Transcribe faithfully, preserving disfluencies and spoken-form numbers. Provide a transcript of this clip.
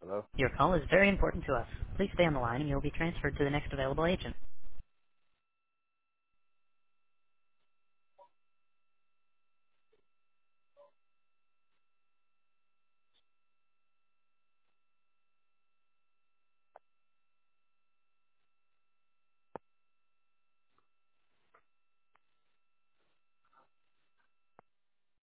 Hello? Your call is very important to us. Please stay on the line and you will be transferred to the next available agent.